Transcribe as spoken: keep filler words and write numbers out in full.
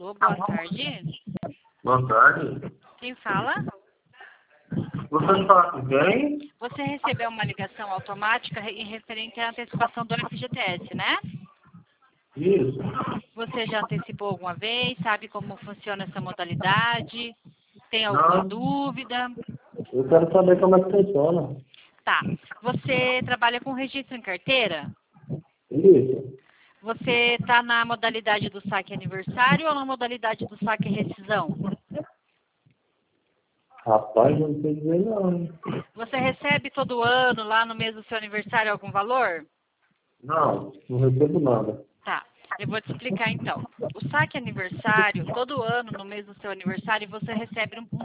Alô, boa tarde. Boa tarde. Quem fala? Gostaria de falar com quem? Você recebeu uma ligação automática em referente à antecipação do F G T S, né? Isso. Você já antecipou alguma vez? Sabe como funciona essa modalidade? Tem alguma Não, dúvida? eu quero saber como é que funciona. Tá. Você trabalha com registro em carteira? Isso. Você está na modalidade do saque aniversário ou na modalidade do saque rescisão? Rapaz, eu não sei dizer não. Você recebe todo ano, lá no mês do seu aniversário, algum valor? Não, não recebo nada. Tá, eu vou te explicar então. O saque aniversário, todo ano, no mês do seu aniversário, você recebe um